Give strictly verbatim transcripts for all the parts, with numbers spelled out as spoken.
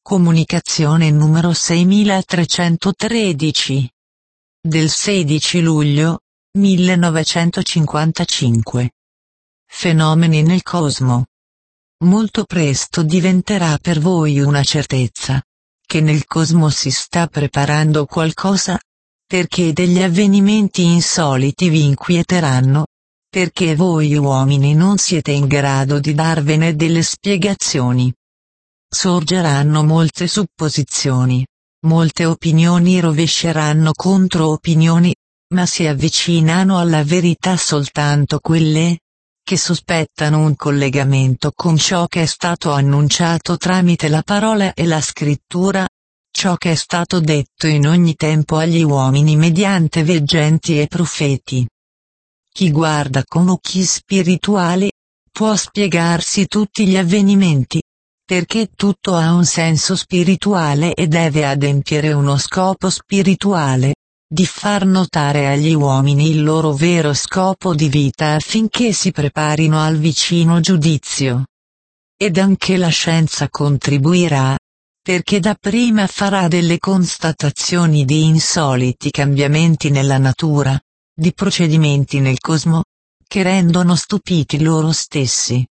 Comunicazione numero seimilatrecentotredici. Del sedici luglio, millenovecentocinquantacinque. Fenomeni nel cosmo. Molto presto diventerà per voi una certezza, che nel cosmo si sta preparando qualcosa, perché degli avvenimenti insoliti vi inquieteranno, perché voi uomini non siete in grado di darvene delle spiegazioni. Sorgeranno molte supposizioni, molte opinioni rovesceranno contro opinioni, ma si avvicinano alla verità soltanto quelle che sospettano un collegamento con ciò che è stato annunciato tramite la parola e la scrittura, ciò che è stato detto in ogni tempo agli uomini mediante veggenti e profeti. Chi guarda con occhi spirituali può spiegarsi tutti gli avvenimenti, perché tutto ha un senso spirituale e deve adempiere uno scopo spirituale, di far notare agli uomini il loro vero scopo di vita affinché si preparino al vicino giudizio. Ed anche la scienza contribuirà, perché dapprima farà delle constatazioni di insoliti cambiamenti nella natura, di procedimenti nel cosmo, che rendono stupiti loro stessi,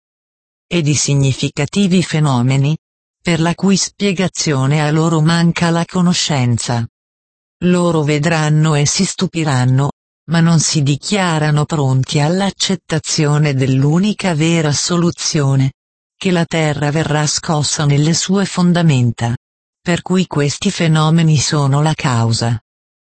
e di significativi fenomeni, per la cui spiegazione a loro manca la conoscenza. Loro vedranno e si stupiranno, ma non si dichiarano pronti all'accettazione dell'unica vera soluzione, che la Terra verrà scossa nelle sue fondamenta, per cui questi fenomeni sono la causa.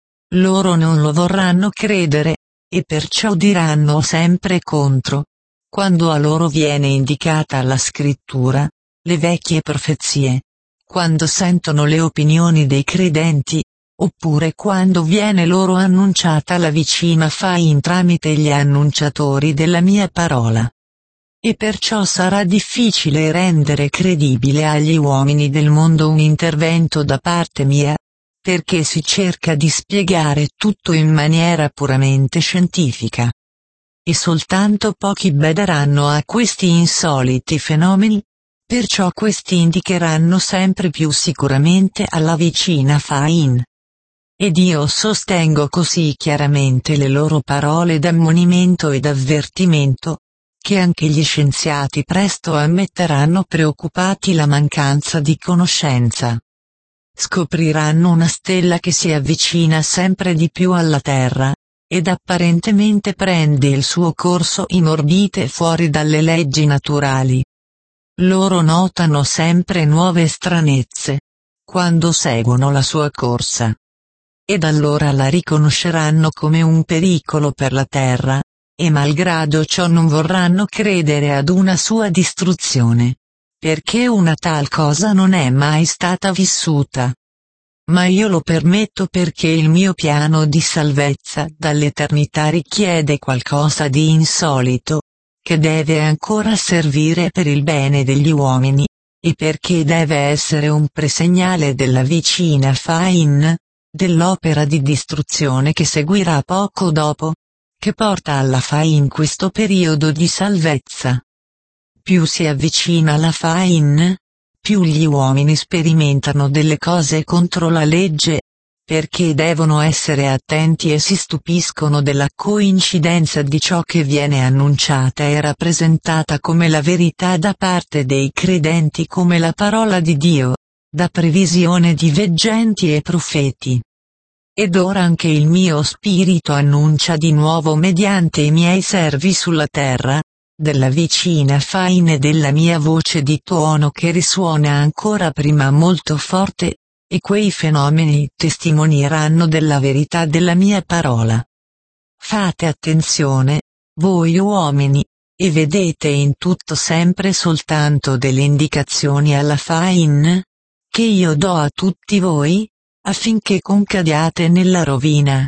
Loro non lo vorranno credere, e perciò diranno sempre contro, quando a loro viene indicata la scrittura, le vecchie profezie, quando sentono le opinioni dei credenti, oppure quando viene loro annunciata la vicina Fain tramite gli annunciatori della mia parola. E perciò sarà difficile rendere credibile agli uomini del mondo un intervento da parte mia, perché si cerca di spiegare tutto in maniera puramente scientifica. E soltanto pochi badaranno a questi insoliti fenomeni, perciò questi indicheranno sempre più sicuramente alla vicina Fain. Ed io sostengo così chiaramente le loro parole d'ammonimento ed avvertimento, che anche gli scienziati presto ammetteranno preoccupati la mancanza di conoscenza. Scopriranno una stella che si avvicina sempre di più alla Terra, ed apparentemente prende il suo corso in orbite fuori dalle leggi naturali. Loro notano sempre nuove stranezze, quando seguono la sua corsa. Ed allora la riconosceranno come un pericolo per la Terra, e malgrado ciò non vorranno credere ad una sua distruzione, perché una tal cosa non è mai stata vissuta. Ma io lo permetto perché il mio piano di salvezza dall'eternità richiede qualcosa di insolito, che deve ancora servire per il bene degli uomini, e perché deve essere un presegnale della vicina Fain, dell'opera di distruzione che seguirà poco dopo, che porta alla Fain questo periodo di salvezza. Più si avvicina la Fain, più gli uomini sperimentano delle cose contro la legge, perché devono essere attenti e si stupiscono della coincidenza di ciò che viene annunciata e rappresentata come la verità da parte dei credenti come la parola di Dio, da previsione di veggenti e profeti. Ed ora anche il mio spirito annuncia di nuovo mediante i miei servi sulla terra, della vicina Fain e della mia voce di tuono che risuona ancora prima molto forte, e quei fenomeni testimonieranno della verità della mia parola. Fate attenzione, voi uomini, e vedete in tutto sempre soltanto delle indicazioni alla Fain, che io do a tutti voi, affinché concadiate nella rovina.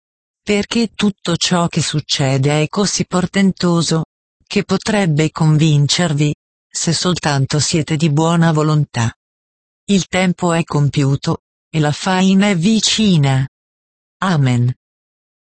Perché tutto ciò che succede è così portentoso, che potrebbe convincervi, se soltanto siete di buona volontà. Il tempo è compiuto, e la Fain è vicina. Amen.